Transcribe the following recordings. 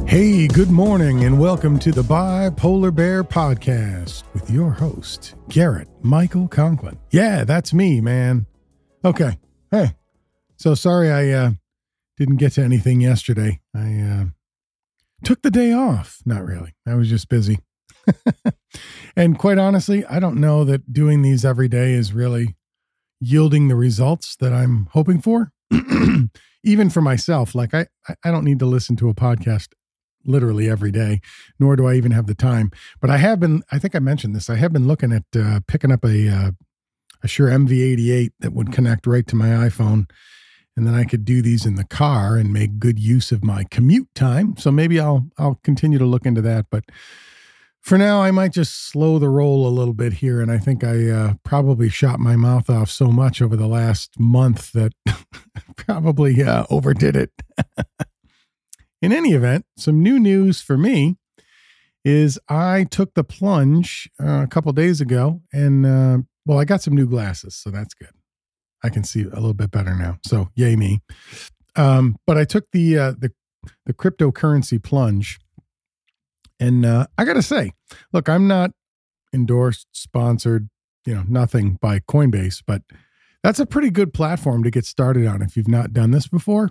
Hey, good morning, and welcome to the Bipolar Bear Podcast with your host, Garrett Michael Conklin. Yeah, that's me, man. Okay. Hey, so sorry I didn't get to anything yesterday. I took the day off. Not really. I was just busy. And quite honestly, I don't know that doing these every day is really yielding the results that I'm hoping for. Even for myself, like I don't need to listen to a podcast literally every day, nor do I even have the time. But I think I mentioned this, I have been looking at picking up a Shure MV88 that would connect right to my iPhone. And then I could do these in the car and make good use of my commute time. So maybe I'll continue to look into that. But for now, I might just slow the roll a little bit here. And I think I probably shot my mouth off so much over the last month that probably overdid it. In any event, some new news for me is I took the plunge a couple days ago, and I got some new glasses, so that's good. I can see a little bit better now, so yay me. But I took the cryptocurrency plunge, and I got to say, look, I'm not endorsed, sponsored, nothing by Coinbase, but that's a pretty good platform to get started on if you've not done this before.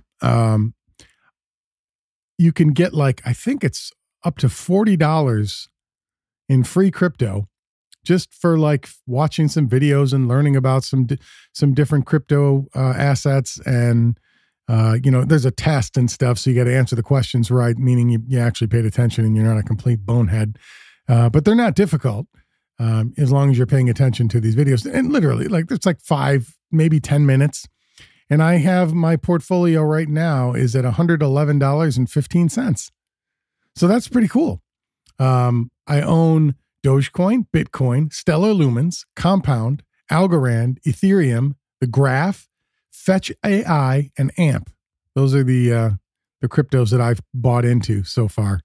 You can get I think it's up to $40 in free crypto just for watching some videos and learning about some different crypto assets. And, there's a test and stuff. So you got to answer the questions right, meaning you actually paid attention and you're not a complete bonehead. But they're not difficult as long as you're paying attention to these videos. And literally, it's 5, maybe 10 minutes. And I have my portfolio right now is at $111.15. So that's pretty cool. I own Dogecoin, Bitcoin, Stellar Lumens, Compound, Algorand, Ethereum, the Graph, Fetch AI, and AMP. Those are the cryptos that I've bought into so far.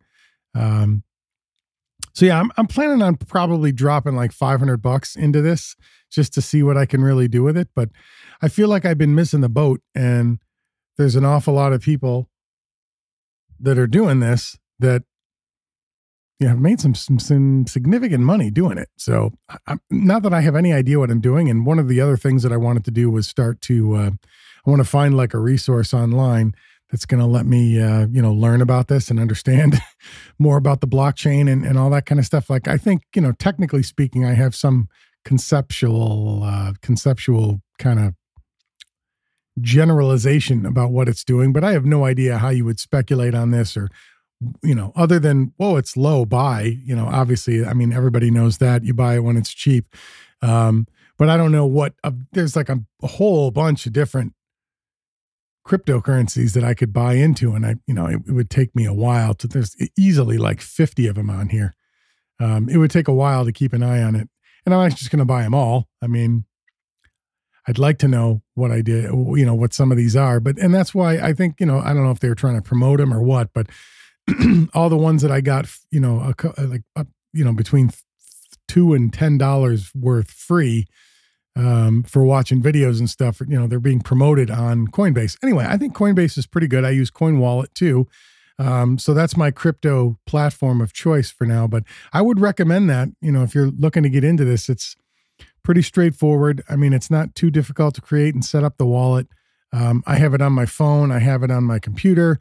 So yeah, I'm planning on probably dropping $500 into this just to see what I can really do with it. But I feel like I've been missing the boat, and there's an awful lot of people that are doing this that have made some significant money doing it. So not that I have any idea what I'm doing. And one of the other things that I wanted to do was start to, I want to find a resource online that's going to let me, learn about this and understand more about the blockchain and all that kind of stuff. I think, technically speaking, I have some conceptual kind of generalization about what it's doing, but I have no idea how you would speculate on this or, other than, it's low, buy, obviously, I mean, everybody knows that you buy it when it's cheap. But I don't know what, there's a whole bunch of different cryptocurrencies that I could buy into. And it would take me a while there's easily 50 of them on here. It would take a while to keep an eye on it. And I'm actually just going to buy them all. I mean, I'd like to know what I did, what some of these are, and that's why I think, I don't know if they were trying to promote them or what, but all the ones that I got, between $2 and $10 worth free, for watching videos and stuff, they're being promoted on Coinbase. Anyway, I think Coinbase is pretty good. I use Coin Wallet too. So that's my crypto platform of choice for now, but I would recommend that, if you're looking to get into this, it's pretty straightforward. I mean, it's not too difficult to create and set up the wallet. I have it on my phone. I have it on my computer.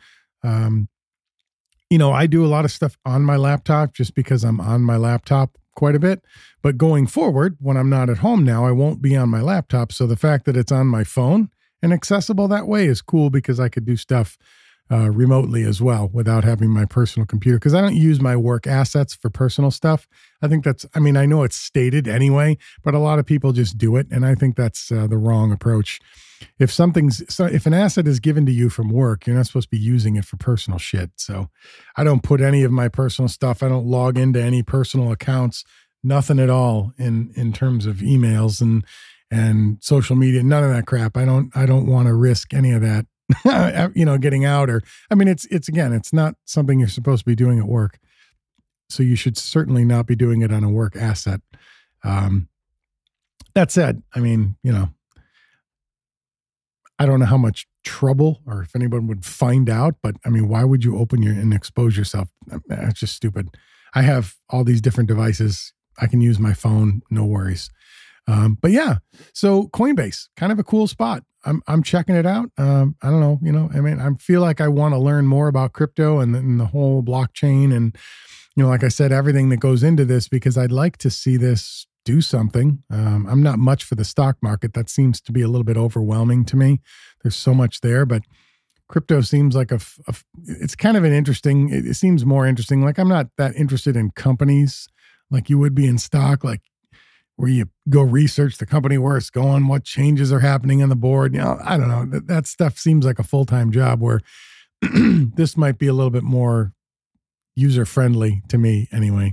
I do a lot of stuff on my laptop just because I'm on my laptop quite a bit. But going forward, when I'm not at home now, I won't be on my laptop. So the fact that it's on my phone and accessible that way is cool because I could do stuff remotely as well without having my personal computer, because I don't use my work assets for personal stuff. I think I know it's stated anyway, but a lot of people just do it. And I think that's the wrong approach. If an asset is given to you from work, you're not supposed to be using it for personal shit. So I don't put any of my personal stuff. I don't log into any personal accounts, nothing at all in terms of emails and social media, none of that crap. I don't want to risk any of that, getting out it's not something you're supposed to be doing at work. So you should certainly not be doing it on a work asset. That said, I don't know how much trouble or if anyone would find out, but I mean, why would you open and expose yourself? It's just stupid. I have all these different devices. I can use my phone, no worries. But yeah, so Coinbase, kind of a cool spot. I'm checking it out. I don't know, I mean, I feel like I want to learn more about crypto and the whole blockchain and, like I said, everything that goes into this, because I'd like to see this do something. I'm not much for the stock market. That seems to be a little bit overwhelming to me. There's so much there, but crypto seems like it's kind of an interesting, it seems more interesting. Like I'm not that interested in companies like you would be in stock, like where you go research the company, where it's going, what changes are happening on the board. I don't know. That stuff seems like a full-time job, where this might be a little bit more user-friendly to me anyway.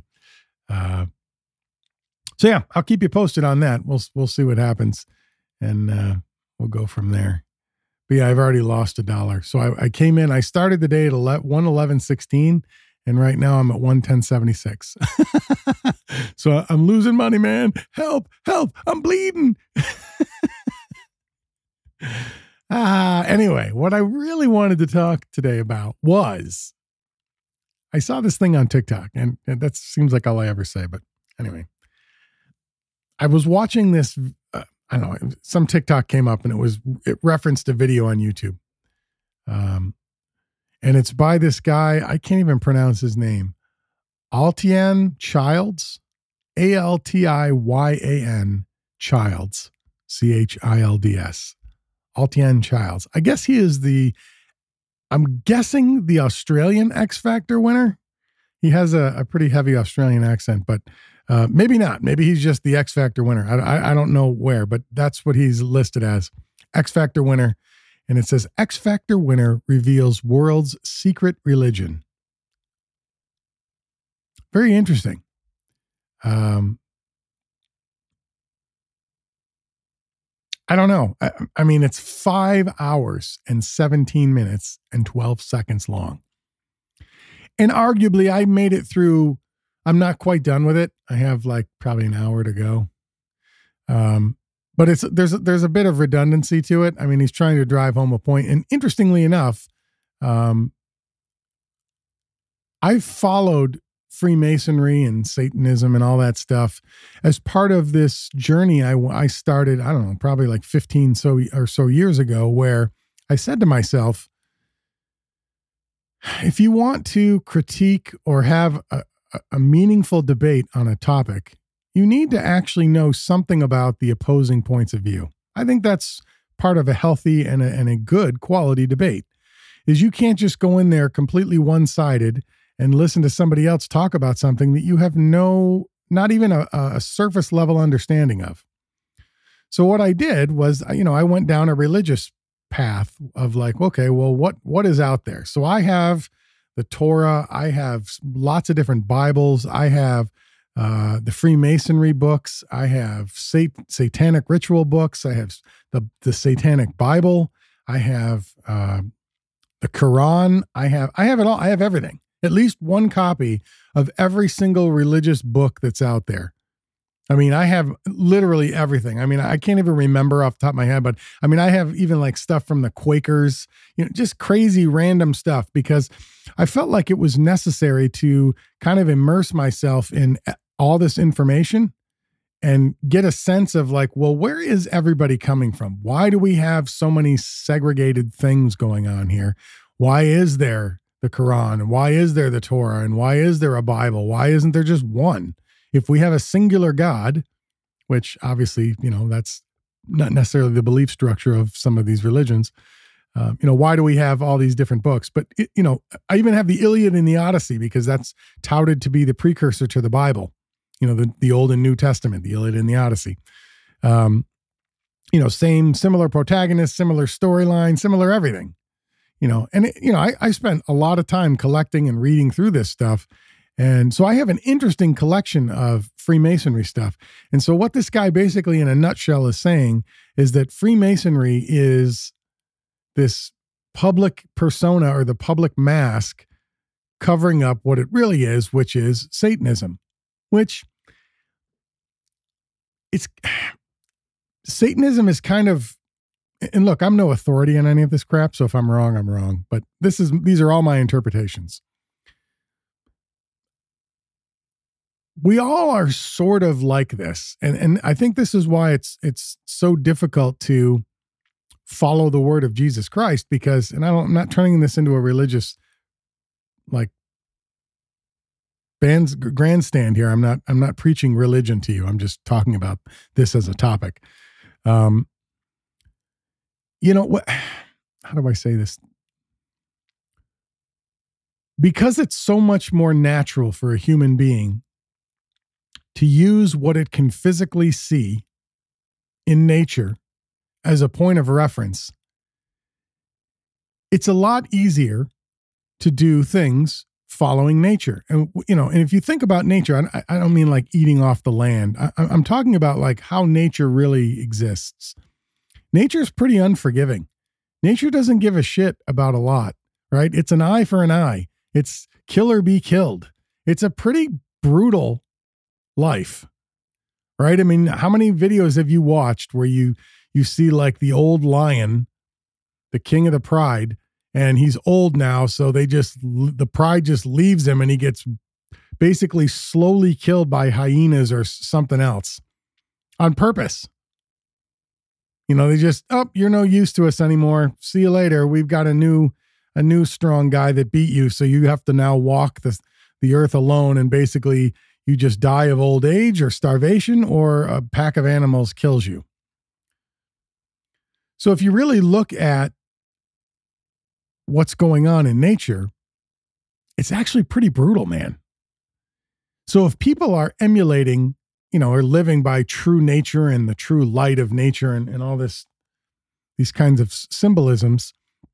So yeah, I'll keep you posted on that. We'll see what happens, and we'll go from there. But yeah, I've already lost $1. So I came in, I started the day at 111.16, and right now I'm at 110.76. So I'm losing money, man. Help, I'm bleeding. Anyway, what I really wanted to talk today about was, I saw this thing on TikTok, and that seems like all I ever say, but anyway, I was watching this, I don't know, some TikTok came up and it referenced a video on YouTube. And it's by this guy, I can't even pronounce his name. Altian Childs, Altyan Childs, Childs. Altian Childs. I guess he is I'm guessing the Australian X Factor winner. He has a pretty heavy Australian accent, but maybe not. Maybe he's just the X Factor winner. I don't know where, but that's what he's listed as. X Factor winner. And it says, X Factor winner reveals world's secret religion. Very interesting. I don't know. I mean, it's 5 hours and 17 minutes and 12 seconds long. And arguably, I made it through. I'm not quite done with it. I have like probably an hour to go. But there's a bit of redundancy to it. I mean, he's trying to drive home a point. And interestingly enough, I've followed Freemasonry and Satanism and all that stuff as part of this journey I started, I don't know, probably like 15 or so years ago, where I said to myself, if you want to critique or have a meaningful debate on a topic, you need to actually know something about the opposing points of view. I think that's part of a healthy and a good quality debate, is you can't just go in there completely one-sided and listen to somebody else talk about something that you have not even a surface level understanding of. So what I did was, I went down a religious path of like, okay, well, what is out there? So I have the Torah. I have lots of different Bibles. I have the Freemasonry books. I have satanic ritual books. I have the Satanic Bible. I have the Quran. I have it all. I have everything. At least one copy of every single religious book that's out there. I mean, I have literally everything. I mean, I can't even remember off the top of my head, but I mean, I have even like stuff from the Quakers, just crazy random stuff, because I felt like it was necessary to kind of immerse myself in all this information and get a sense of like, well, where is everybody coming from? Why do we have so many segregated things going on here? Why is there the Quran? And why is there the Torah? And why is there a Bible? Why isn't there just one? If we have a singular God, which obviously, that's not necessarily the belief structure of some of these religions, why do we have all these different books? But, I even have the Iliad and the Odyssey, because that's touted to be the precursor to the Bible, the Old and New Testament, the Iliad and the Odyssey. Similar protagonists, similar storyline, similar everything. I spent a lot of time collecting and reading through this stuff. And so I have an interesting collection of Freemasonry stuff. And so what this guy basically in a nutshell is saying is that Freemasonry is this public persona, or the public mask, covering up what it really is, which is Satanism, which Satanism is kind of and look, I'm no authority on any of this crap, so if I'm wrong, I'm wrong. But these are all my interpretations. We all are sort of like this, and I think this is why it's so difficult to follow the word of Jesus Christ, because, and I'm not turning this into a religious like grandstand here. I'm not preaching religion to you. I'm just talking about this as a topic. You know what? How do I say this? Because it's so much more natural for a human being to use what it can physically see in nature as a point of reference, it's a lot easier to do things following nature. And, you know, and if you think about nature, I don't mean like eating off the land. I'm talking about like how nature really exists. Nature is pretty unforgiving. Nature doesn't give a shit about a lot, right? It's an eye for an eye. It's kill or be killed. It's a pretty brutal life, right? I mean, how many videos have you watched where you see like the old lion, the king of the pride, and he's old now, so the pride just leaves him and he gets basically slowly killed by hyenas or something else on purpose. You know, they just, oh, you're no use to us anymore. See you later. We've got a new strong guy that beat you, so you have to now walk the earth alone, and basically you just die of old age or starvation, or a pack of animals kills you. So if you really look at what's going on in nature, it's actually pretty brutal, man. So if people are emulating, you know, or living by true nature and the true light of nature and all these kinds of symbolisms,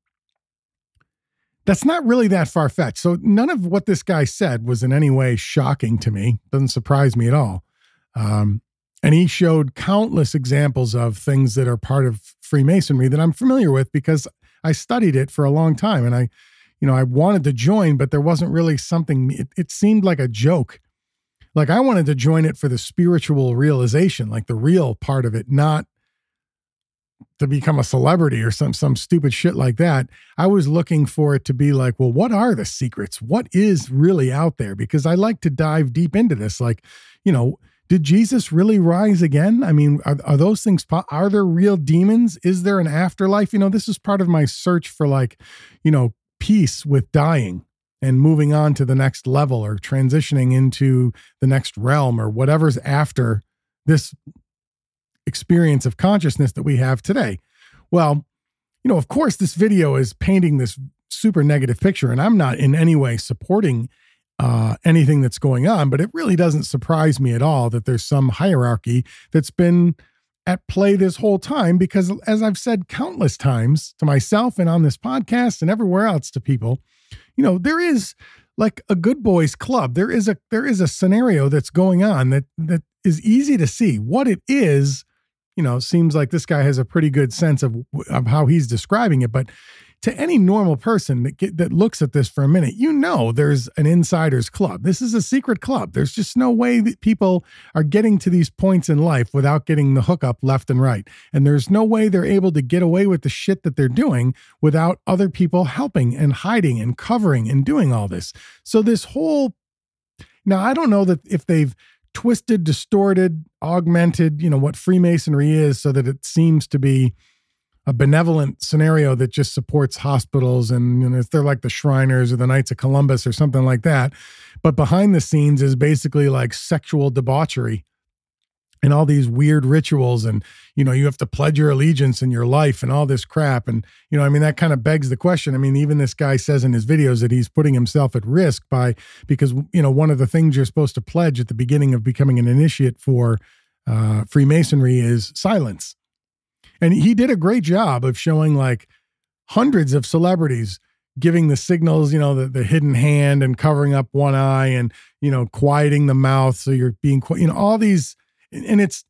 that's not really that far-fetched. So none of what this guy said was in any way shocking to me. Doesn't surprise me at all. And he showed countless examples of things that are part of Freemasonry that I'm familiar with because I studied it for a long time. And I wanted to join, but there wasn't really something, it seemed like a joke. Like I wanted to join it for the spiritual realization, like the real part of it, not to become a celebrity or some stupid shit like that. I was looking for it to be like, well, what are the secrets? What is really out there? Because I like to dive deep into this. Like, you know, did Jesus really rise again? I mean, are those things, are there real demons? Is there an afterlife? You know, this is part of my search for like, you know, peace with dying and moving on to the next level or transitioning into the next realm or whatever's after this experience of consciousness that we have today. Well, you know, of course, this video is painting this super negative picture, and I'm not in any way supporting anything that's going on, but it really doesn't surprise me at all that there's some hierarchy that's been at play this whole time, because as I've said countless times to myself and on this podcast and everywhere else to people, you know, there is like a good boys club. There is a scenario that's going on that is easy to see. What it is, you know, seems like this guy has a pretty good sense of how he's describing it. But to any normal person that looks at this for a minute, you know, there's an insider's club. This is a secret club. There's just no way that people are getting to these points in life without getting the hookup left and right. And there's no way they're able to get away with the shit that they're doing without other people helping and hiding and covering and doing all this. So this whole, now I don't know that if they've twisted, distorted, augmented, you know, what Freemasonry is so that it seems to be a benevolent scenario that just supports hospitals and, you know, they're like the Shriners or the Knights of Columbus or something like that. But behind the scenes is basically like sexual debauchery and all these weird rituals. And, you know, you have to pledge your allegiance and your life and all this crap. And, you know, I mean, that kind of begs the question. I mean, even this guy says in his videos that he's putting himself at risk because, you know, one of the things you're supposed to pledge at the beginning of becoming an initiate for Freemasonry is silence. And he did a great job of showing like hundreds of celebrities giving the signals, you know, the hidden hand and covering up one eye and, you know, quieting the mouth. So you're being, you know, all these, and it's,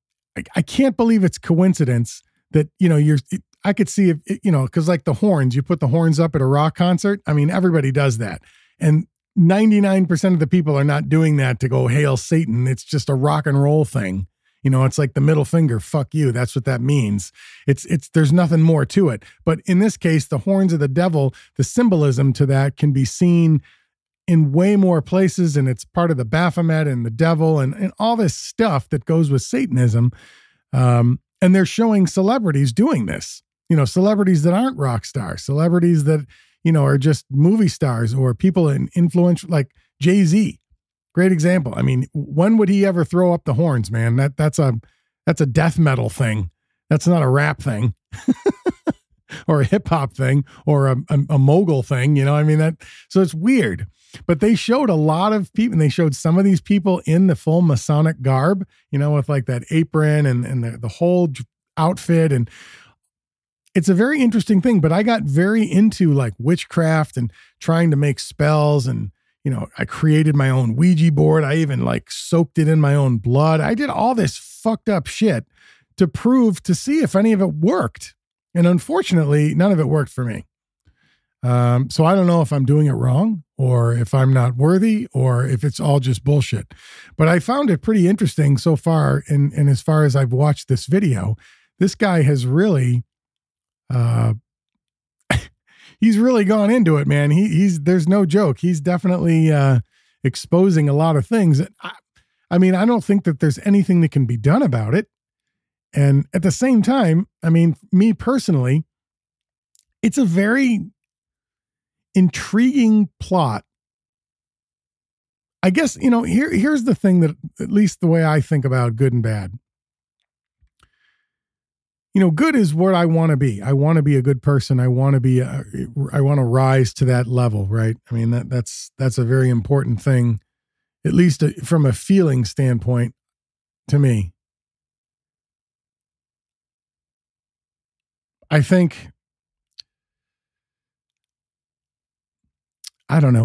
I can't believe it's coincidence that, you know, I could see if, you know, cause like the horns, you put the horns up at a rock concert. I mean, everybody does that. And 99% of the people are not doing that to go hail Satan. It's just a rock and roll thing. It's like the middle finger, fuck you. That's what that means. There's nothing more to it. But in this case, the horns of the devil, the symbolism to that can be seen in way more places. And it's part of the Baphomet and the devil and all this stuff that goes with Satanism. And they're showing celebrities doing this, celebrities that aren't rock stars, celebrities that, are just movie stars or people in influential, like Jay-Z. Great example. I mean, when would he ever throw up the horns, man? That's a death metal thing. That's not a rap thing or a hip hop thing or a mogul thing. So it's weird, but they showed a lot of people, and they showed some of these people in the full Masonic garb, with like that apron and the whole outfit. And it's a very interesting thing, but I got very into like witchcraft and trying to make spells. And, I created my own Ouija board. I even like soaked it in my own blood. I did all this fucked up shit to see if any of it worked. And unfortunately, none of it worked for me. So I don't know if I'm doing it wrong or if I'm not worthy or if it's all just bullshit, but I found it pretty interesting so far. And as far as I've watched this video, this guy has really, he's really gone into it, man. There's no joke. He's definitely, exposing a lot of things. I mean, I don't think that there's anything that can be done about it. And at the same time, I mean, me personally, it's a very intriguing plot. I guess, here's the thing that, at least the way I think about good and bad. Good is what I want to be. I want to be a good person. I want to rise to that level, right? I mean, that's a very important thing, at least from a feeling standpoint to me. I think, I don't know.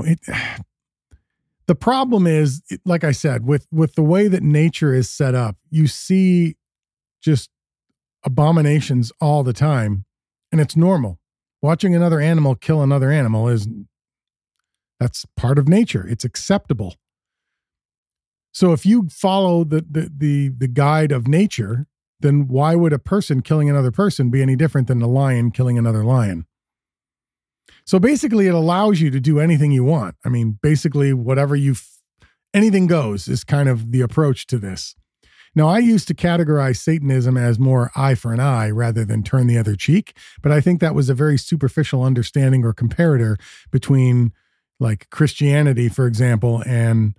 The problem is, like I said, with the way that nature is set up, you see just abominations all the time, and it's normal. Watching another animal kill another animal that's part of nature. It's acceptable. So if you follow the guide of nature, then why would a person killing another person be any different than a lion killing another lion? So basically it allows you to do anything you want. I mean, basically anything goes is kind of the approach to this. Now, I used to categorize Satanism as more eye for an eye rather than turn the other cheek, but I think that was a very superficial understanding or comparator between like Christianity, for example, and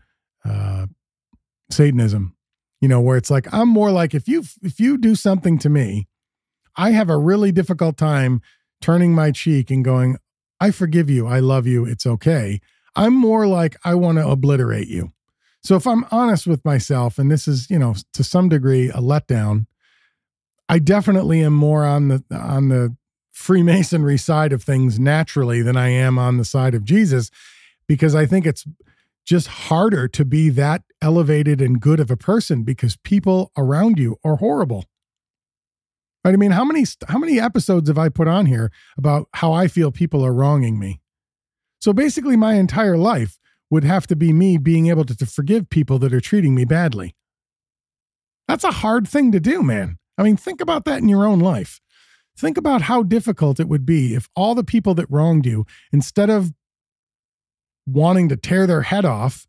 Satanism, where it's like, I'm more like, if you do something to me, I have a really difficult time turning my cheek and going, I forgive you. I love you. It's okay. I'm more like, I want to obliterate you. So if I'm honest with myself, and this is, to some degree a letdown, I definitely am more on the Freemasonry side of things naturally than I am on the side of Jesus, because I think it's just harder to be that elevated and good of a person because people around you are horrible. Right? I mean, how many episodes have I put on here about how I feel people are wronging me? So basically my entire life would have to be me being able to forgive people that are treating me badly. That's a hard thing to do, man. I mean, think about that in your own life. Think about how difficult it would be if all the people that wronged you, instead of wanting to tear their head off,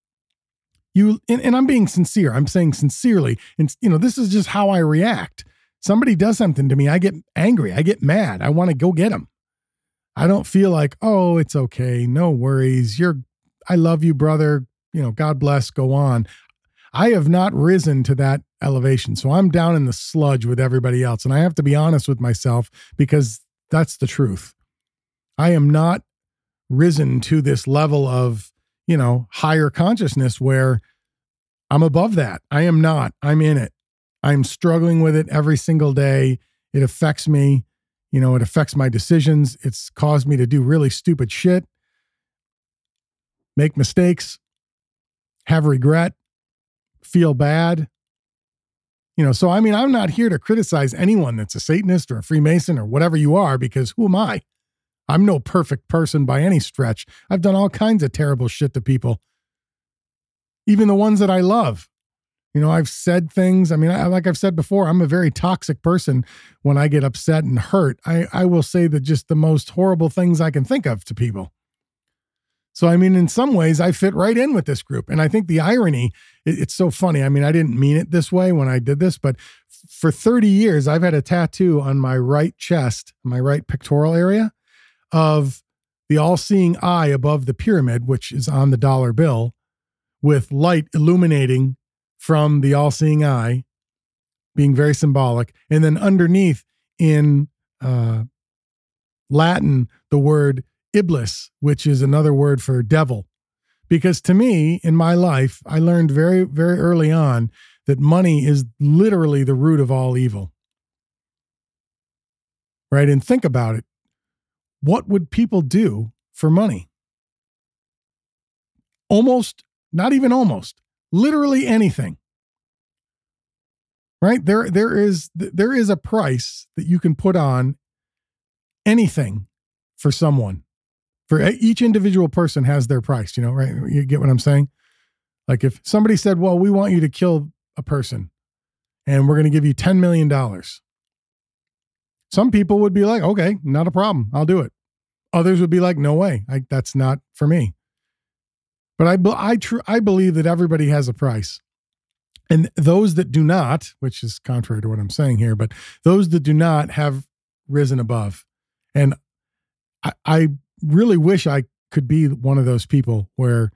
and I'm being sincere, I'm saying sincerely, and this is just how I react. Somebody does something to me, I get angry, I get mad, I want to go get them. I don't feel like, oh, it's okay, no worries, I love you, brother, God bless, go on. I have not risen to that elevation. So I'm down in the sludge with everybody else. And I have to be honest with myself because that's the truth. I am not risen to this level of, higher consciousness where I'm above that. I am not. I'm in it. I'm struggling with it every single day. It affects me. It affects my decisions. It's caused me to do really stupid shit, make mistakes, have regret, feel bad. So I mean, I'm not here to criticize anyone that's a Satanist or a Freemason or whatever you are, because who am I? I'm no perfect person by any stretch. I've done all kinds of terrible shit to people, even the ones that I love. I've said things. I mean, like I've said before, I'm a very toxic person. When I get upset and hurt, I will say that just the most horrible things I can think of to people. So, I mean, in some ways, I fit right in with this group. And I think the irony, it's so funny. I mean, I didn't mean it this way when I did this, but for 30 years, I've had a tattoo on my right chest, my right pectoral area, of the all-seeing eye above the pyramid, which is on the dollar bill, with light illuminating from the all-seeing eye, being very symbolic. And then underneath in Latin, the word Iblis, which is another word for devil. Because to me, in my life, I learned very, very early on that money is literally the root of all evil. Right? And think about it. What would people do for money? Almost, not even almost, literally anything. Right? There is a price that you can put on anything for someone. For each individual person has their price, right? You get what I'm saying? Like if somebody said, well, we want you to kill a person and we're going to give you $10 million. Some people would be like, okay, not a problem. I'll do it. Others would be like, no way. That's not for me. But I believe that everybody has a price. And those that do not, which is contrary to what I'm saying here, but those that do not have risen above. And I really wish I could be one of those people where,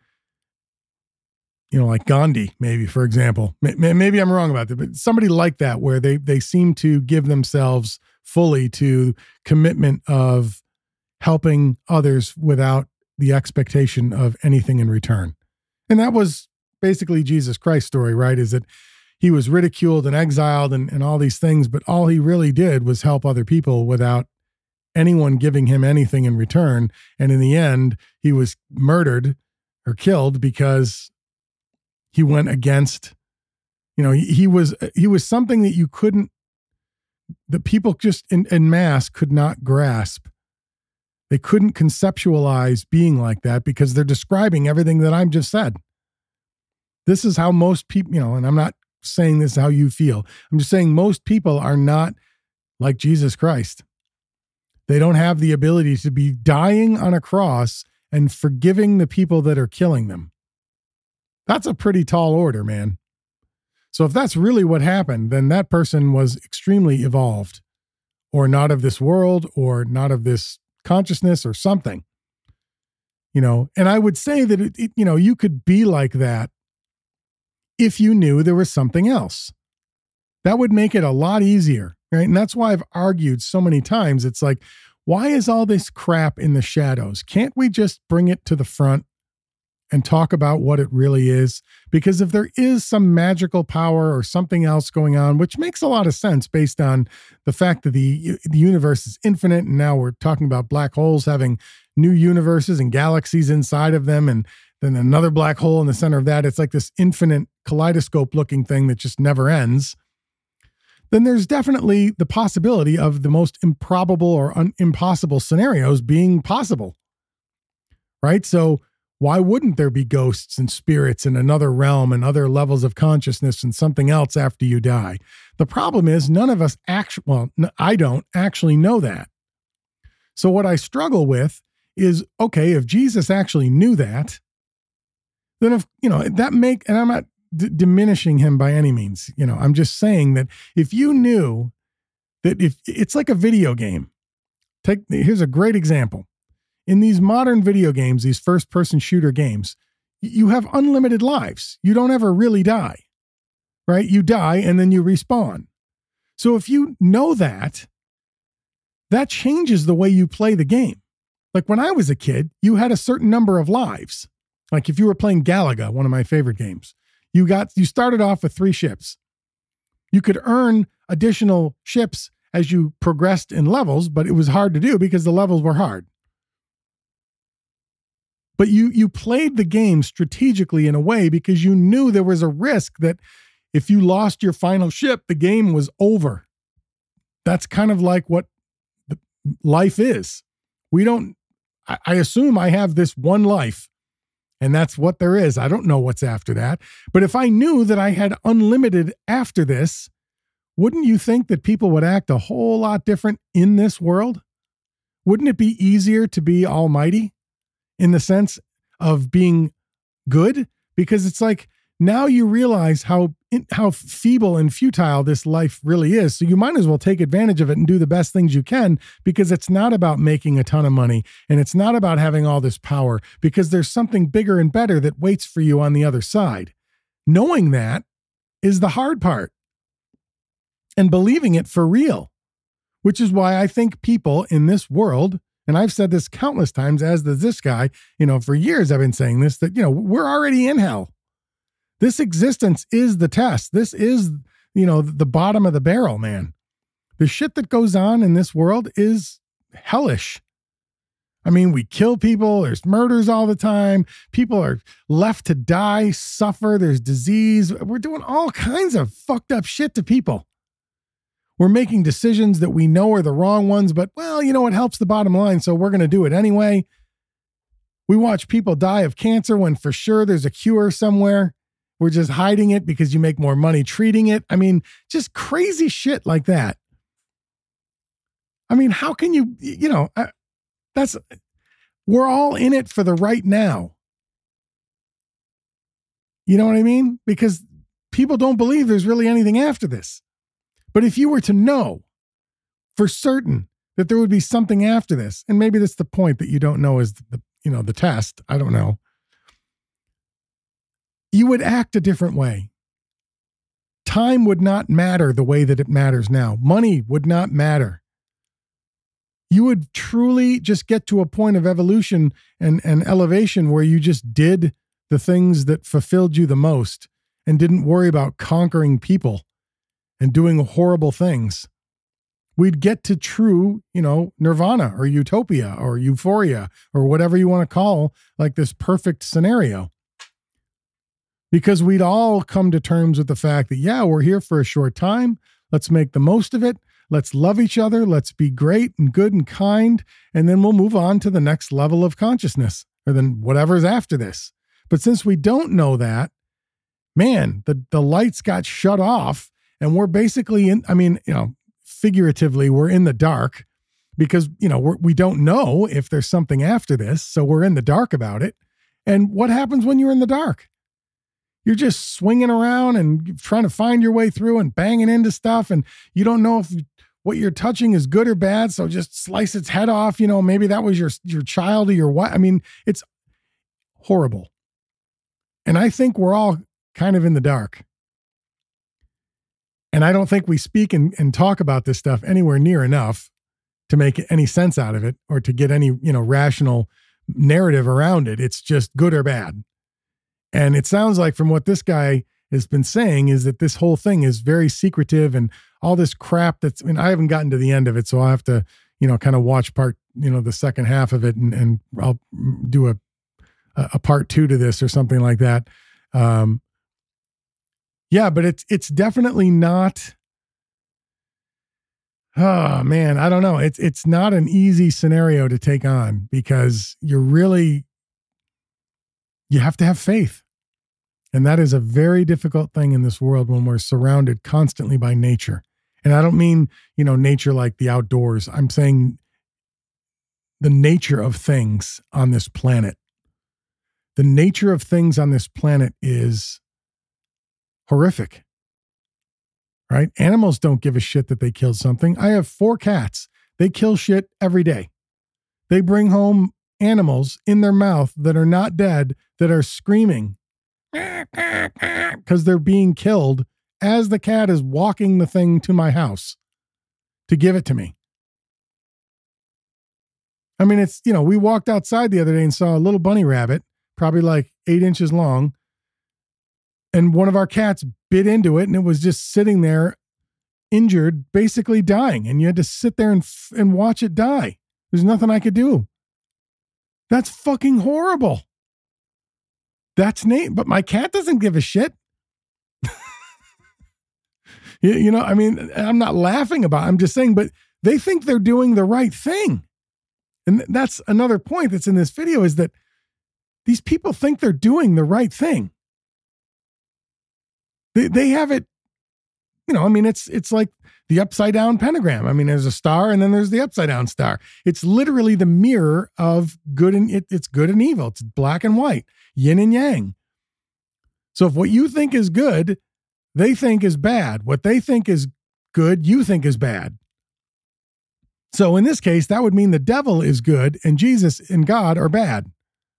like Gandhi, maybe, for example, maybe I'm wrong about that, but somebody like that, where they seem to give themselves fully to commitment of helping others without the expectation of anything in return. And that was basically Jesus Christ's story, right? Is that he was ridiculed and exiled and all these things, but all he really did was help other people without anyone giving him anything in return. And in the end, he was murdered or killed because he went against, he was something that that people just en masse could not grasp. They couldn't conceptualize being like that because they're describing everything that I've just said. This is how most people, and I'm not saying this is how you feel. I'm just saying most people are not like Jesus Christ. They don't have the ability to be dying on a cross and forgiving the people that are killing them. That's a pretty tall order, man. So if that's really what happened, then that person was extremely evolved, or not of this world, or not of this consciousness, or something. And I would say that, you could be like that if you knew there was something else. That would make it a lot easier. Right. And that's why I've argued so many times. It's like, why is all this crap in the shadows? Can't we just bring it to the front and talk about what it really is? Because if there is some magical power or something else going on, which makes a lot of sense based on the fact that the universe is infinite. And now we're talking about black holes having new universes and galaxies inside of them. And then another black hole in the center of that. It's like this infinite kaleidoscope looking thing that just never ends. Then there's definitely the possibility of the most improbable or impossible scenarios being possible, right? So why wouldn't there be ghosts and spirits in another realm and other levels of consciousness and something else after you die? The problem is none of us I don't actually know that. So what I struggle with is, okay, if Jesus actually knew that, then and I'm not diminishing him by any means. I'm just saying that if you knew that if it's like a video game, here's a great example. In these modern video games, these first-person shooter games, you have unlimited lives. You don't ever really die, right? You die and then you respawn. So if you know that changes the way you play the game. Like when I was a kid, you had a certain number of lives. Like if you were playing Galaga, one of my favorite games, you started off with 3 ships. You could earn additional ships as you progressed in levels, but it was hard to do because the levels were hard. But you played the game strategically in a way because you knew there was a risk that if you lost your final ship, the game was over. That's kind of like what life is. I assume I have this one life, And that's what there is. I don't know what's after that. But if I knew that I had unlimited after this, wouldn't you think that people would act a whole lot different in this world? Wouldn't it be easier to be almighty in the sense of being good? Because it's like now you realize how feeble and futile this life really is. So you might as well take advantage of it and do the best things you can, because it's not about making a ton of money and it's not about having all this power, because there's something bigger and better that waits for you on the other side. Knowing that is the hard part, and believing it for real, which is why I think people in this world, and I've said this countless times, as does this guy, for years I've been saying this, that, we're already in hell. This existence is the test. This is, the bottom of the barrel, man. The shit that goes on in this world is hellish. I mean, we kill people. There's murders all the time. People are left to die, suffer. There's disease. We're doing all kinds of fucked up shit to people. We're making decisions that we know are the wrong ones, but, it helps the bottom line, so we're going to do it anyway. We watch people die of cancer when for sure there's a cure somewhere. We're just hiding it because you make more money treating it. I mean, just crazy shit like that. I mean, how can you, we're all in it for the right now. You know what I mean? Because people don't believe there's really anything after this. But if you were to know for certain that there would be something after this, and maybe that's the point that you don't know is the test. I don't know. You would act a different way. Time would not matter the way that it matters now. Money would not matter. You would truly just get to a point of evolution and elevation where you just did the things that fulfilled you the most and didn't worry about conquering people and doing horrible things. We'd get to true, nirvana or utopia or euphoria or whatever you want to call like this perfect scenario. Because we'd all come to terms with the fact that, we're here for a short time. Let's make the most of it. Let's love each other. Let's be great and good and kind. And then we'll move on to the next level of consciousness, or then whatever's after this. But since we don't know that, man, the lights got shut off and we're basically figuratively, we're in the dark because, we don't know if there's something after this. So we're in the dark about it. And what happens when you're in the dark? You're just swinging around and trying to find your way through and banging into stuff. And you don't know if what you're touching is good or bad. So just slice its head off. Maybe that was your child or your wife. I mean, it's horrible. And I think we're all kind of in the dark. And I don't think we speak and talk about this stuff anywhere near enough to make any sense out of it or to get any, rational narrative around it. It's just good or bad. And it sounds like from what this guy has been saying is that this whole thing is very secretive and all this crap I haven't gotten to the end of it. So I'll have to, kind of watch the second half of it and I'll do a part 2 to this or something like that. But it's definitely not, oh man, I don't know. It's not an easy scenario to take on because you have to have faith. And that is a very difficult thing in this world when we're surrounded constantly by nature. And I don't mean, nature like the outdoors. I'm saying the nature of things on this planet. The nature of things on this planet is horrific, right? Animals don't give a shit that they killed something. I have 4 cats. They kill shit every day. They bring home animals in their mouth that are not dead, that are screaming because they're being killed as the cat is walking the thing to my house to give it to me. I mean, it's, we walked outside the other day and saw a little bunny rabbit, probably like 8 inches long. And one of our cats bit into it and it was just sitting there injured, basically dying. And you had to sit there and watch it die. There's nothing I could do. That's fucking horrible. But my cat doesn't give a shit. I'm not laughing about it. I'm just saying, but they think they're doing the right thing. And that's another point that's in this video is that these people think they're doing the right thing. They have it, I mean, it's like the upside down pentagram. I mean, there's a star and then there's the upside down star. It's literally the mirror of good and it's good and evil. It's black and white, yin and yang. So if what you think is good, they think is bad. What they think is good, you think is bad. So in this case, that would mean the devil is good and Jesus and God are bad.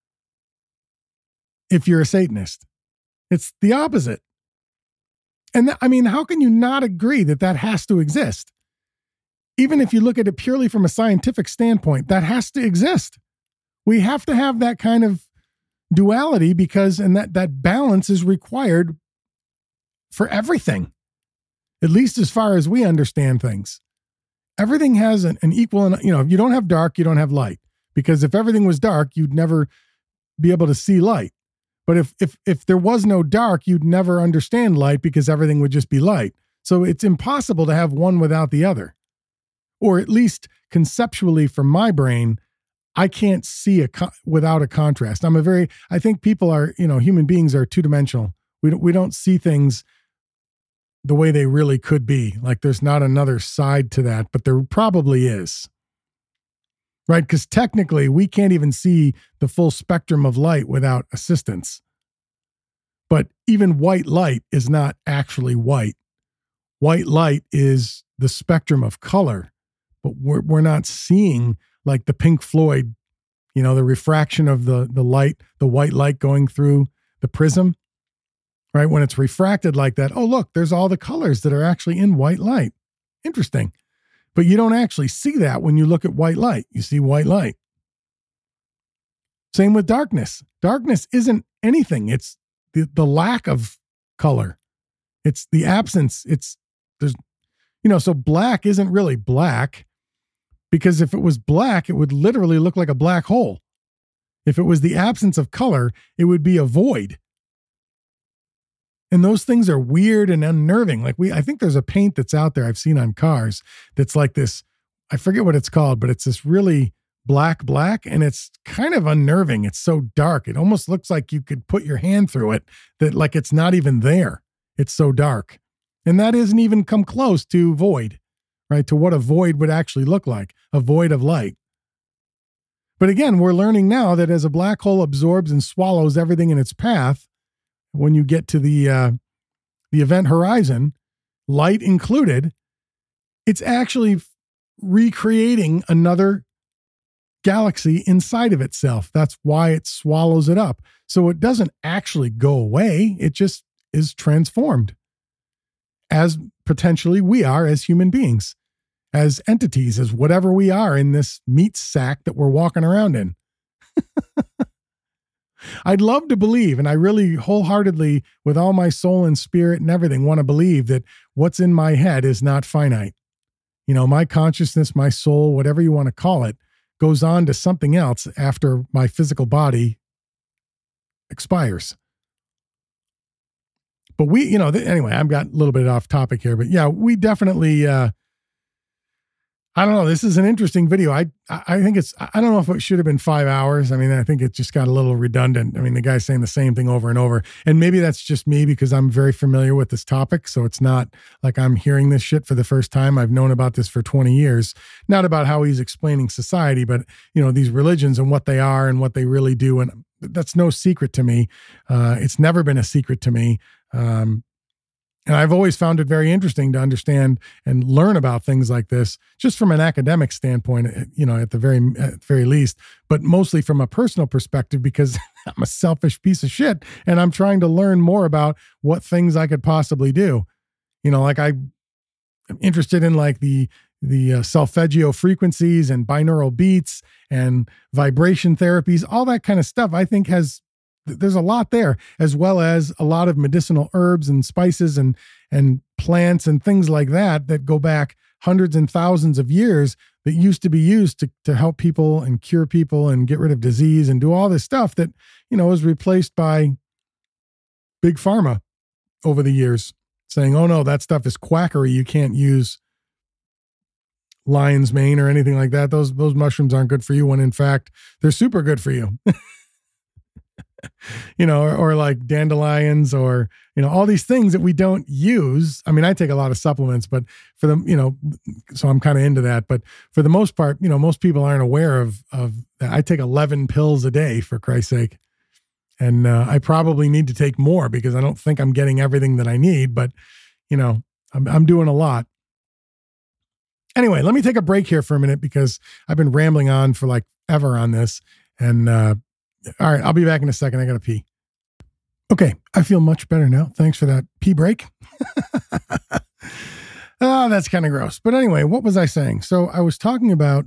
If you're a Satanist, it's the opposite. And I mean, how can you not agree that that has to exist? Even if you look at it purely from a scientific standpoint, that has to exist. We have to have that kind of duality because, and that balance is required for everything, at least as far as we understand things. Everything has an equal, if you don't have dark, you don't have light, because if everything was dark, you'd never be able to see light. But if there was no dark, you'd never understand light because everything would just be light. So it's impossible to have one without the other. Or at least conceptually from my brain, I can't see without a contrast. I think people are, human beings are two-dimensional. We don't see things the way they really could be. Like there's not another side to that, but there probably is. Right? Because technically we can't even see the full spectrum of light without assistance. But even white light is not actually white. White light is the spectrum of color, but we're not seeing like the Pink Floyd, the refraction of the light, the white light going through the prism, right? When it's refracted like that, oh, look, there's all the colors that are actually in white light. Interesting. But you don't actually see that when you look at white light. You see white light. Same with darkness. Darkness isn't anything. It's the lack of color. It's the absence. So black isn't really black, because if it was black, it would literally look like a black hole. If it was the absence of color, it would be a void. And those things are weird and unnerving. I think there's a paint that's out there I've seen on cars that's like this, I forget what it's called, but it's this really black, and it's kind of unnerving. It's so dark. It almost looks like you could put your hand through it, that like it's not even there. It's so dark. And that isn't even come close to void, right? To what a void would actually look like, a void of light. But again, we're learning now that as a black hole absorbs and swallows everything in its path, when you get to the event horizon, light included, it's actually recreating another galaxy inside of itself. That's why it swallows it up. So it doesn't actually go away. It just is transformed, as potentially we are as human beings, as entities, as whatever we are in this meat sack that we're walking around in. I'd love to believe, and I really wholeheartedly, with all my soul and spirit and everything, want to believe that what's in my head is not finite. My consciousness, my soul, whatever you want to call it, goes on to something else after my physical body expires. But anyway, I've got a little bit off topic here, but yeah, we definitely, I don't know. This is an interesting video. I think I don't know if it should have been 5 hours. I mean, I think it just got a little redundant. I mean, the guy's saying the same thing over and over. And maybe that's just me because I'm very familiar with this topic. So it's not like I'm hearing this shit for the first time. I've known about this for 20 years, not about how he's explaining society, but these religions and what they are and what they really do. And that's no secret to me. It's never been a secret to me. And I've always found it very interesting to understand and learn about things like this, just from an academic standpoint, at the very least, but mostly from a personal perspective, because I'm a selfish piece of shit and I'm trying to learn more about what things I could possibly do. I'm interested in like the solfeggio frequencies and binaural beats and vibration therapies, all that kind of stuff. I think there's a lot there, as well as a lot of medicinal herbs and spices and plants and things like that go back hundreds and thousands of years that used to be used to help people and cure people and get rid of disease and do all this stuff that, was replaced by big pharma over the years, saying, oh no, that stuff is quackery. You can't use lion's mane or anything like that. Those mushrooms aren't good for you, when in fact they're super good for you. or like dandelions or, all these things that we don't use. I mean, I take a lot of supplements, but for them, so I'm kind of into that. But for the most part, most people aren't aware of that. I take 11 pills a day, for Christ's sake. And I probably need to take more because I don't think I'm getting everything that I need, but I'm doing a lot. Anyway, let me take a break here for a minute because I've been rambling on for like ever on this. And all right, I'll be back in a second. I got to pee. Okay, I feel much better now. Thanks for that pee break. Oh, that's kind of gross. But anyway, what was I saying? So I was talking about,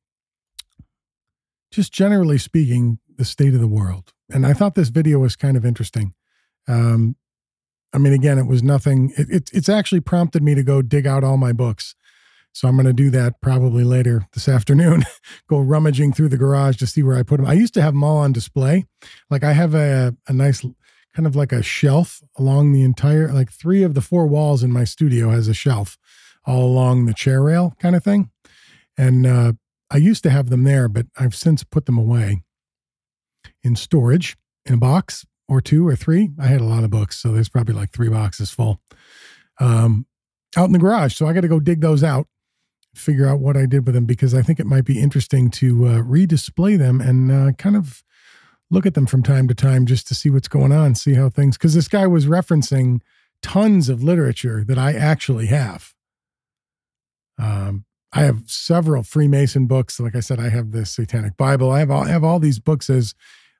just generally speaking, the state of the world. And I thought this video was kind of interesting. I mean, again, it was nothing. It's actually prompted me to go dig out all my books. So I'm going to do that probably later this afternoon, go rummaging through the garage to see where I put them. I used to have them all on display. Like I have a nice kind of like a shelf along the entire, like 3 of the 4 walls in my studio has a shelf all along the chair rail kind of thing. And I used to have them there, but I've since put them away in storage in a box or 2 or 3. I had a lot of books, so there's probably like 3 boxes full out in the garage. So I got to go dig those out, figure out what I did with them, because I think it might be interesting to redisplay them and kind of look at them from time to time just to see what's going on, see how things, because this guy was referencing tons of literature that I actually have. I have several Freemason books. Like I said, I have the Satanic Bible. I have all these books as,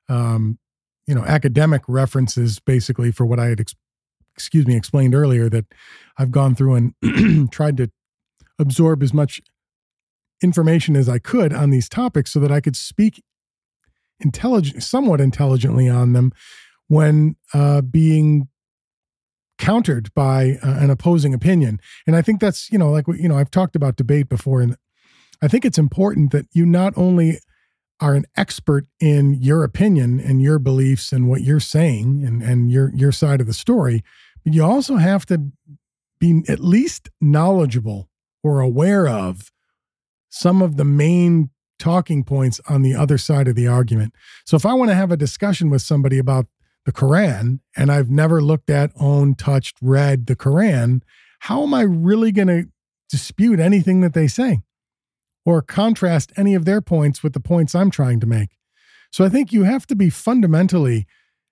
academic references, basically, for what I had, explained earlier, that I've gone through and tried to absorb as much information as I could on these topics so that I could speak somewhat intelligently on them when being countered by an opposing opinion. And I think that's, I've talked about debate before, and I think it's important that you not only are an expert in your opinion and your beliefs and what you're saying and your side of the story, but you also have to be at least knowledgeable or aware of some of the main talking points on the other side of the argument. So if I want to have a discussion with somebody about the Quran and I've never looked at, owned, touched, read the Quran, how am I really going to dispute anything that they say or contrast any of their points with the points I'm trying to make? So I think you have to be fundamentally,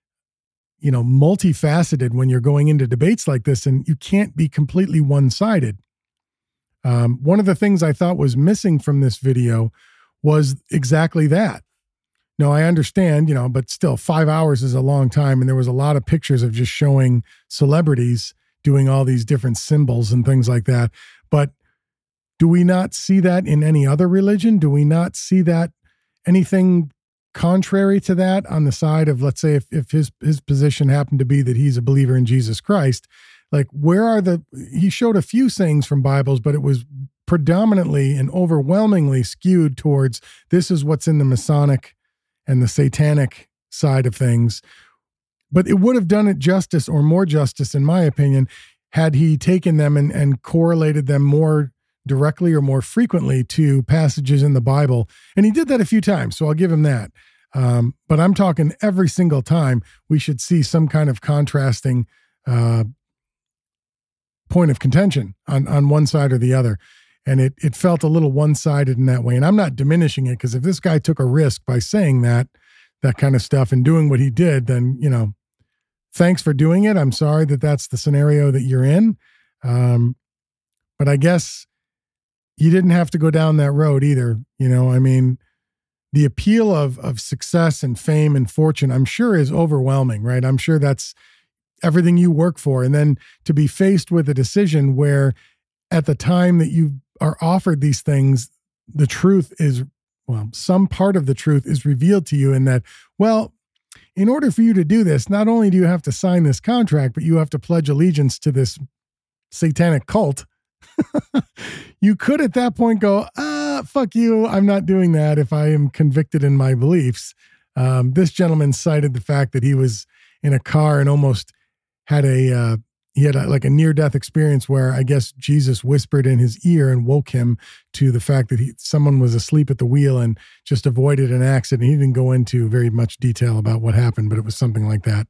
multifaceted when you're going into debates like this, and you can't be completely one-sided. One of the things I thought was missing from this video was exactly that. No, I understand, but still 5 hours is a long time. And there was a lot of pictures of just showing celebrities doing all these different symbols and things like that. But do we not see that in any other religion? Do we not see that anything contrary to that on the side of, let's say, if his position happened to be that he's a believer in Jesus Christ, like he showed a few sayings from Bibles, but it was predominantly and overwhelmingly skewed towards this is what's in the Masonic and the Satanic side of things. But it would have done it justice, or more justice, in my opinion, had he taken them and correlated them more directly or more frequently to passages in the Bible. And he did that a few times, so I'll give him that. But I'm talking every single time we should see some kind of contrasting point of contention on one side or the other. And it felt a little one-sided in that way. And I'm not diminishing it, because if this guy took a risk by saying that kind of stuff and doing what he did, then, thanks for doing it. I'm sorry that that's the scenario that you're in. But I guess you didn't have to go down that road either. I mean, the appeal of success and fame and fortune, I'm sure, is overwhelming, right? I'm sure that's everything you work for. And then to be faced with a decision where at the time that you are offered these things, the truth is, some part of the truth is revealed to you in that, in order for you to do this, not only do you have to sign this contract, but you have to pledge allegiance to this satanic cult. You could at that point go, fuck you, I'm not doing that if I am convicted in my beliefs. This gentleman cited the fact that he was in a car and almost had a he had like a near-death experience where I guess Jesus whispered in his ear and woke him to the fact that someone was asleep at the wheel and just avoided an accident. He didn't go into very much detail about what happened, but it was something like that.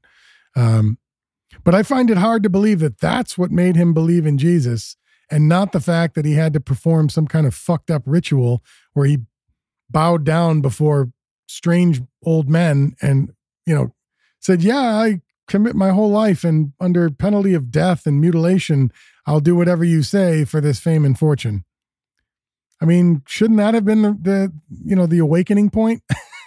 But I find it hard to believe that that's what made him believe in Jesus, and not the fact that he had to perform some kind of fucked up ritual where he bowed down before strange old men and, said, yeah, I commit my whole life, and under penalty of death and mutilation, I'll do whatever you say for this fame and fortune. I mean, shouldn't that have been the awakening point?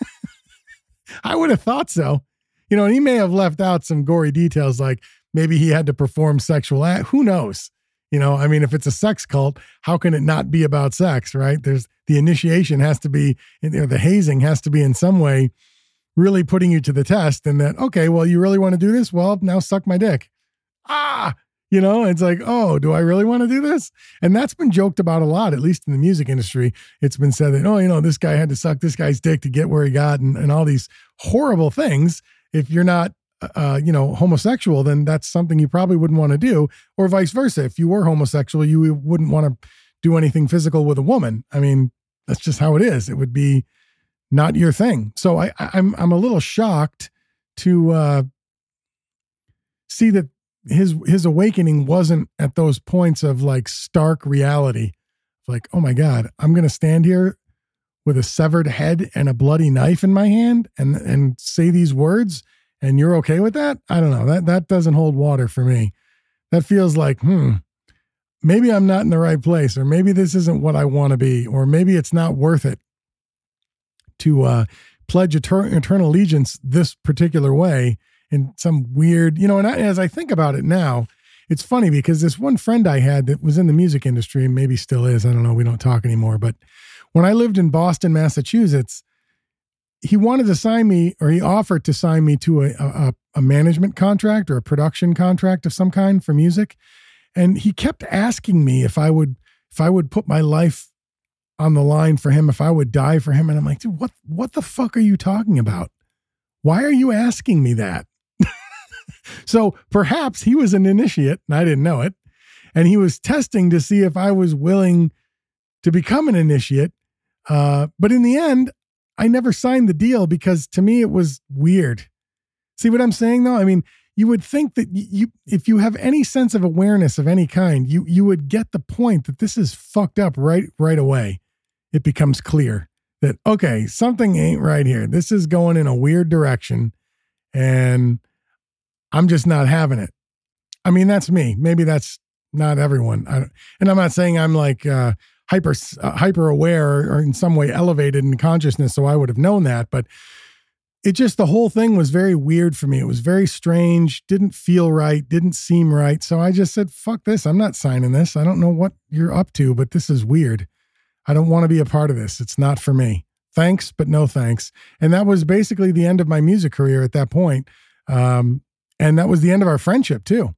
I would have thought so. And he may have left out some gory details, like maybe he had to perform sexual act. Who knows? I mean, if it's a sex cult, how can it not be about sex, right? There's the initiation has to be, the hazing has to be in some way really putting you to the test, and that, okay, well, you really want to do this? Well, now suck my dick. It's like, oh, do I really want to do this? And that's been joked about a lot, at least in the music industry. It's been said that, this guy had to suck this guy's dick to get where he got, and all these horrible things. If you're not, homosexual, then that's something you probably wouldn't want to do, or vice versa. If you were homosexual, you wouldn't want to do anything physical with a woman. I mean, that's just how it is. It would be not your thing. So I'm a little shocked to see that his awakening wasn't at those points of like stark reality. Like, oh my God, I'm going to stand here with a severed head and a bloody knife in my hand and say these words, and you're okay with that? I don't know. That doesn't hold water for me. That feels like, maybe I'm not in the right place, or maybe this isn't what I want to be, or maybe it's not worth it to pledge eternal allegiance this particular way in some weird, and as I think about it now, it's funny because this one friend I had that was in the music industry, and maybe still is, I don't know, we don't talk anymore, but when I lived in Boston, Massachusetts, he wanted to sign me, or he offered to sign me to a management contract or a production contract of some kind for music. And he kept asking me if I would put my life on the line for him, if I would die for him. And I'm like, dude, what the fuck are you talking about? Why are you asking me that? So perhaps he was an initiate and I didn't know it. And he was testing to see if I was willing to become an initiate. But in the end, I never signed the deal because to me it was weird. See what I'm saying though? I mean, you would think that if you have any sense of awareness of any kind, you would get the point that this is fucked up right away. It becomes clear that, okay, something ain't right here. This is going in a weird direction and I'm just not having it. I mean, that's me. Maybe that's not everyone. And I'm not saying I'm like hyper aware or in some way elevated in consciousness, so I would have known that. But it just, the whole thing was very weird for me. It was very strange, didn't feel right, didn't seem right. So I just said, fuck this. I'm not signing this. I don't know what you're up to, but this is weird. I don't want to be a part of this. It's not for me. Thanks, but no thanks. And that was basically the end of my music career at that point. And that was the end of our friendship too.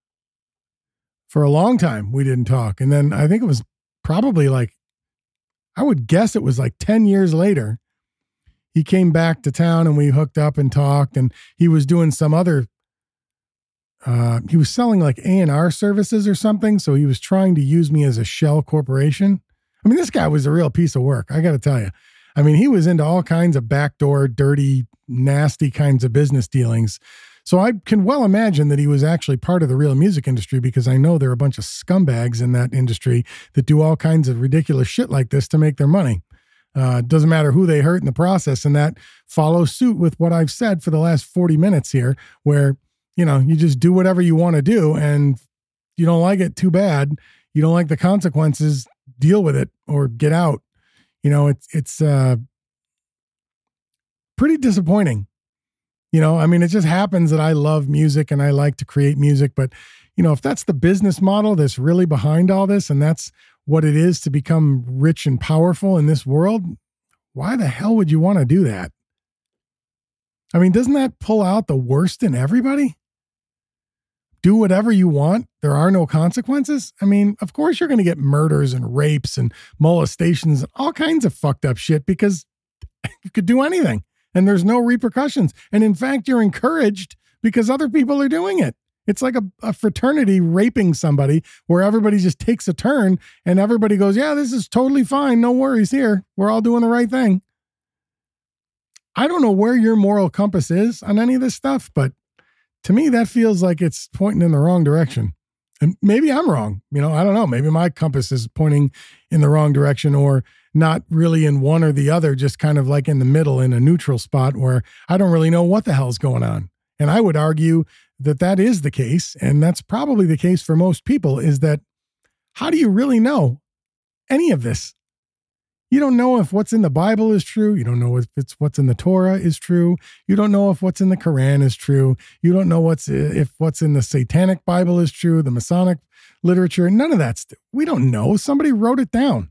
For a long time, we didn't talk. And then I think it was probably like, I would guess it was like 10 years later, he came back to town and we hooked up and talked, and he was doing some other, he was selling like A&R services or something. So he was trying to use me as a shell corporation. I mean, this guy was a real piece of work. I got to tell you. I mean, he was into all kinds of backdoor, dirty, nasty kinds of business dealings. So I can well imagine that he was actually part of the real music industry, because I know there are a bunch of scumbags in that industry that do all kinds of ridiculous shit like this to make their money. Doesn't matter who they hurt in the process. And that follows suit with what I've said for the last 40 minutes here, where, you just do whatever you want to do, and you don't like it, too bad. You don't like the consequences, deal with it or get out. It's pretty disappointing. I mean, it just happens that I love music and I like to create music, but if that's the business model that's really behind all this, and that's what it is to become rich and powerful in this world, why the hell would you want to do that? I mean, doesn't that pull out the worst in everybody? Do whatever you want. There are no consequences. I mean, of course you're going to get murders and rapes and molestations and all kinds of fucked up shit, because you could do anything and there's no repercussions. And in fact, you're encouraged because other people are doing it. It's like a fraternity raping somebody where everybody just takes a turn and everybody goes, yeah, this is totally fine. No worries here. We're all doing the right thing. I don't know where your moral compass is on any of this stuff, but to me, that feels like it's pointing in the wrong direction. And maybe I'm wrong. I don't know. Maybe my compass is pointing in the wrong direction or not really in one or the other, just kind of like in the middle in a neutral spot where I don't really know what the hell's going on. And I would argue that that is the case. And that's probably the case for most people is that how do you really know any of this? You don't know if what's in the Bible is true. You don't know if what's in the Torah is true. You don't know if what's in the Quran is true. You don't know if what's in the Satanic Bible is true, the Masonic literature. None of that's, we don't know. Somebody wrote it down.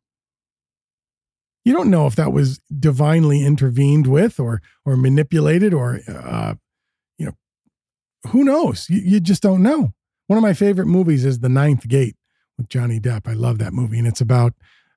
You don't know if that was divinely intervened with or manipulated or, who knows? You just don't know. One of my favorite movies is The Ninth Gate with Johnny Depp. I love that movie. And it's about,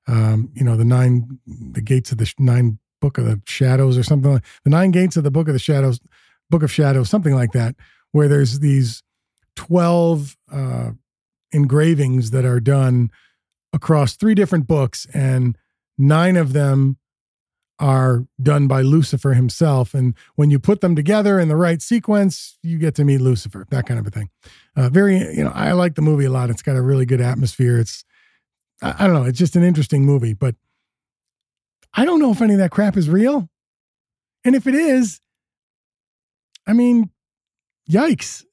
the gates of the nine book of the shadows or something like the nine gates of the book of shadows, something like that, where there's these 12 engravings that are done across 3 different books, and 9 of them are done by Lucifer himself. And when you put them together in the right sequence, you get to meet Lucifer, that kind of a thing. I like the movie a lot. It's got a really good atmosphere. I don't know. It's just an interesting movie, but I don't know if any of that crap is real. And if it is, I mean, yikes.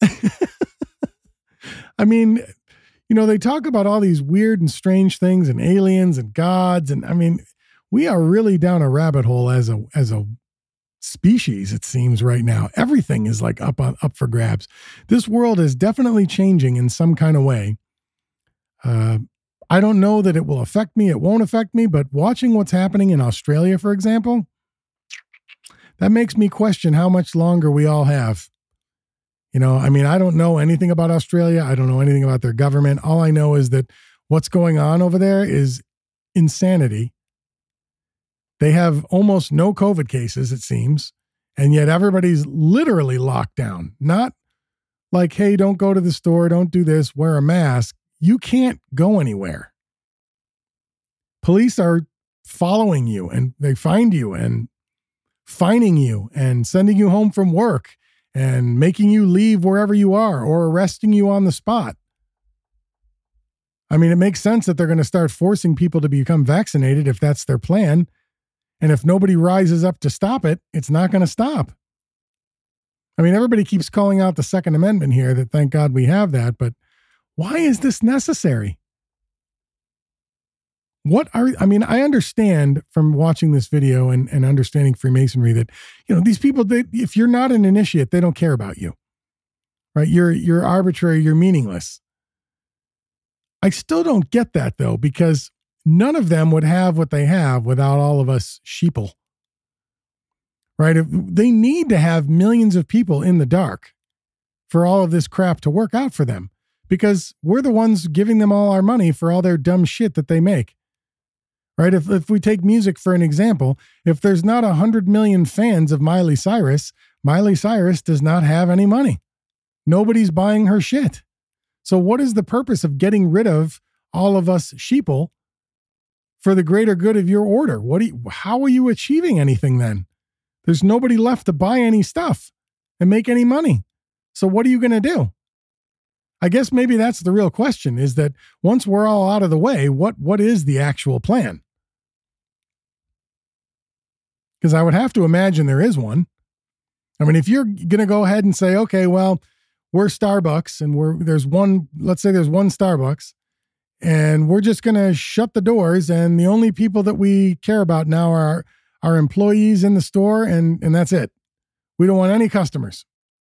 I mean, they talk about all these weird and strange things and aliens and gods. And I mean, we are really down a rabbit hole as a species, it seems right now. Everything is like up for grabs. This world is definitely changing in some kind of way. I don't know that it will affect me. It won't affect me, but watching what's happening in Australia, for example, that makes me question how much longer we all have. I don't know anything about Australia. I don't know anything about their government. All I know is that what's going on over there is insanity. They have almost no COVID cases, it seems, and yet everybody's literally locked down. Not like, hey, don't go to the store, don't do this, wear a mask. You can't go anywhere. Police are following you and they find you and fining you and sending you home from work and making you leave wherever you are or arresting you on the spot. I mean, it makes sense that they're going to start forcing people to become vaccinated if that's their plan. And if nobody rises up to stop it, it's not going to stop. I mean, everybody keeps calling out the Second Amendment here, that thank God we have that, but why is this necessary? I understand from watching this video and understanding Freemasonry that, these people, if you're not an initiate, they don't care about you, right? You're arbitrary, you're meaningless. I still don't get that though, because none of them would have what they have without all of us sheeple, right? They need to have millions of people in the dark for all of this crap to work out for them, because we're the ones giving them all our money for all their dumb shit that they make, right? If we take music for an example, if there's not 100 million fans of Miley Cyrus does not have any money. Nobody's buying her shit. So what is the purpose of getting rid of all of us sheeple for the greater good of your order? How are you achieving anything then? There's nobody left to buy any stuff and make any money. So what are you going to do? I guess maybe that's the real question, is that once we're all out of the way, what is the actual plan? Because I would have to imagine there is one. I mean, if you're going to go ahead and say, okay, well, we're Starbucks and there's one Starbucks, and we're just going to shut the doors, and the only people that we care about now are our employees in the store, and that's it. We don't want any customers.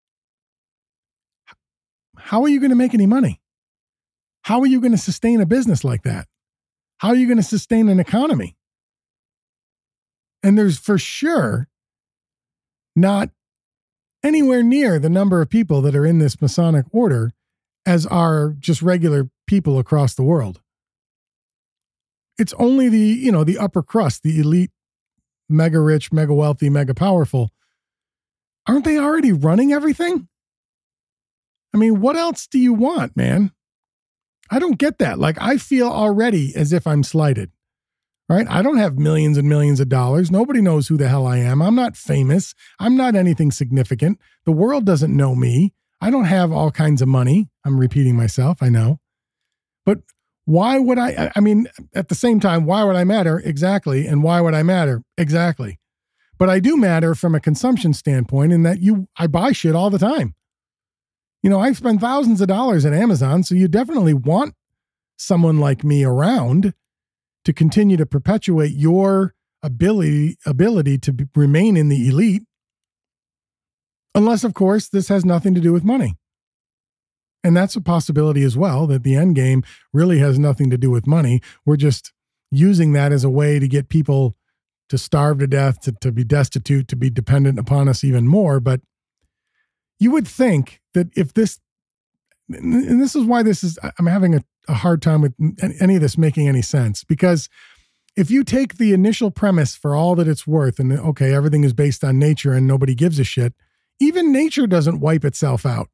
How are you going to make any money? How are you going to sustain a business like that? How are you going to sustain an economy? And there's for sure not anywhere near the number of people that are in this Masonic order as are just regular people across the world. It's only the upper crust, the elite, mega rich, mega wealthy, mega powerful. Aren't they already running everything? I mean, what else do you want, man? I don't get that. Like, I feel already as if I'm slighted, right? I don't have millions and millions of dollars. Nobody knows who the hell I am. I'm not famous. I'm not anything significant. The world doesn't know me. I don't have all kinds of money. I'm repeating myself, I know. But why would I mean, at the same time, why would I matter? Exactly. And why would I matter? Exactly. But I do matter from a consumption standpoint in that I buy shit all the time. You know, I spend thousands of dollars at Amazon, so you definitely want someone like me around to continue to perpetuate your ability to remain in the elite. Unless, of course, this has nothing to do with money. And that's a possibility as well, that the end game really has nothing to do with money. We're just using that as a way to get people to starve to death, to be destitute, to be dependent upon us even more. But you would think that if this, and this is why I'm having a hard time with any of this making any sense, because if you take the initial premise for all that it's worth, and okay, everything is based on nature and nobody gives a shit, even nature doesn't wipe itself out.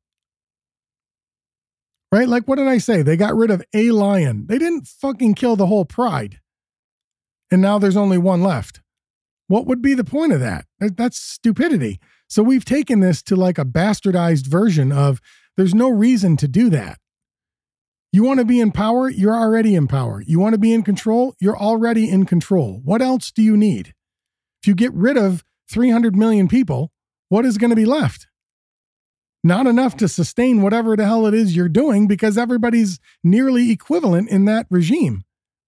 Right? Like, what did I say? They got rid of a lion. They didn't fucking kill the whole pride. And now there's only one left. What would be the point of that? That's stupidity. So we've taken this to like a bastardized version of there's no reason to do that. You want to be in power? You're already in power. You want to be in control? You're already in control. What else do you need? If you get rid of 300 million people, what is going to be left? Not enough to sustain whatever the hell it is you're doing, because everybody's nearly equivalent in that regime.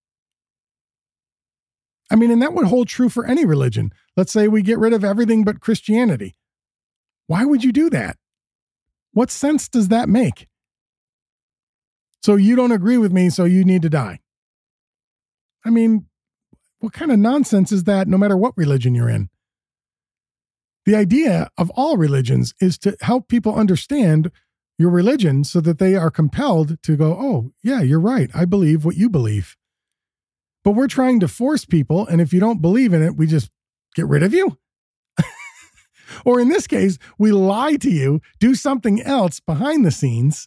I mean, and that would hold true for any religion. Let's say we get rid of everything but Christianity. Why would you do that? What sense does that make? So you don't agree with me, so you need to die. I mean, what kind of nonsense is that, no matter what religion you're in? The idea of all religions is to help people understand your religion so that they are compelled to go, oh, yeah, you're right. I believe what you believe. But we're trying to force people, and if you don't believe in it, we just get rid of you. Or in this case, we lie to you, do something else behind the scenes,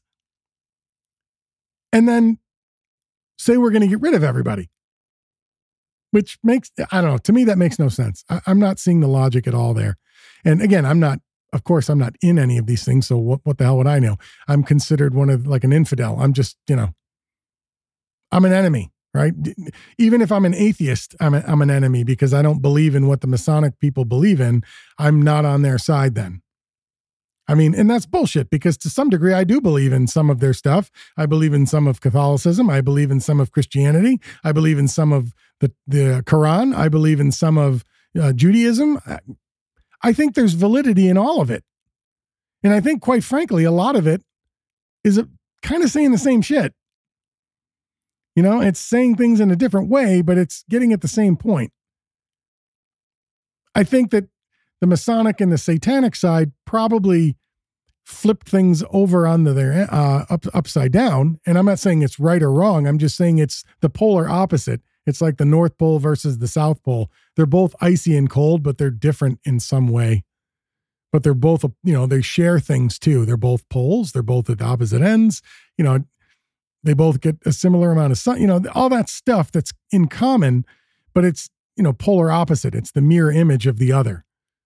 and then say we're going to get rid of everybody. Which makes, I don't know, to me that makes no sense. I'm not seeing the logic at all there. And again, I'm not in any of these things, so what the hell would I know? I'm considered like an infidel. I'm just, I'm an enemy. Right? Even if I'm an atheist, I'm an enemy because I don't believe in what the Masonic people believe in. I'm not on their side then. I mean, and that's bullshit, because to some degree I do believe in some of their stuff. I believe in some of Catholicism. I believe in some of Christianity. I believe in some of the Quran. I believe in some of Judaism. I think there's validity in all of it. And I think, quite frankly, a lot of it is kind of saying the same shit. It's saying things in a different way, but it's getting at the same point. I think that the Masonic and the Satanic side probably flipped things over on their upside down. And I'm not saying it's right or wrong. I'm just saying it's the polar opposite. It's like the North Pole versus the South Pole. They're both icy and cold, but they're different in some way. But they're both, they share things too. They're both poles. They're both at the opposite ends. They both get a similar amount of sun, all that stuff that's in common, but it's, polar opposite. It's the mirror image of the other.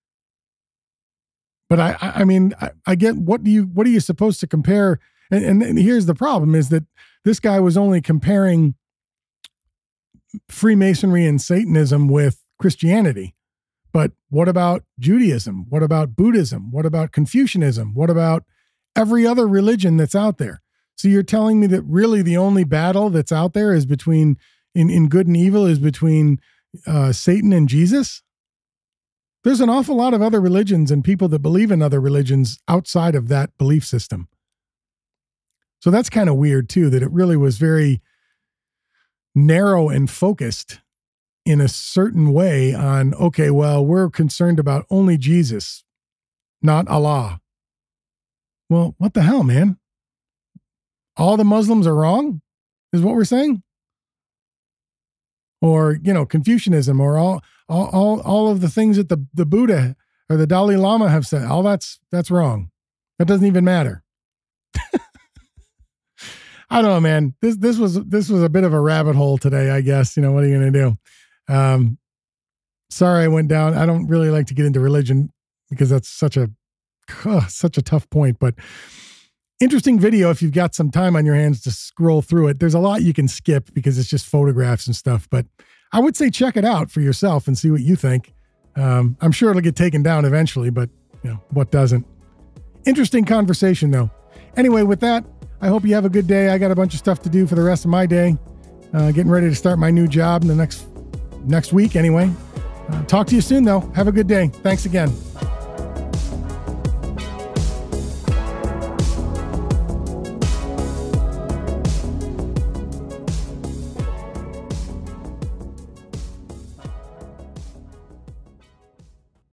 But I mean, I get, what are you supposed to compare? And here's the problem, is that this guy was only comparing Freemasonry and Satanism with Christianity. But what about Judaism? What about Buddhism? What about Confucianism? What about every other religion that's out there? So you're telling me that really the only battle that's out there is between, in good and evil, is between Satan and Jesus? There's an awful lot of other religions and people that believe in other religions outside of that belief system. So that's kind of weird too, that it really was very narrow and focused in a certain way on, okay, well, we're concerned about only Jesus, not Allah. Well, what the hell, man? All the Muslims are wrong, is what we're saying? Or, Confucianism, or all of the things that the Buddha or the Dalai Lama have said, all that's wrong. That doesn't even matter. I don't know, man. This was a bit of a rabbit hole today, I guess. What are you going to do? Sorry I went down. I don't really like to get into religion because that's such a tough point, but interesting video if you've got some time on your hands to scroll through it. There's a lot you can skip because it's just photographs and stuff, but I would say check it out for yourself and see what you think. I'm sure it'll get taken down eventually, but what doesn't? Interesting conversation though. Anyway, with that, I hope you have a good day. I got a bunch of stuff to do for the rest of my day. Getting ready to start my new job in the next week anyway. Talk to you soon though. Have a good day. Thanks again.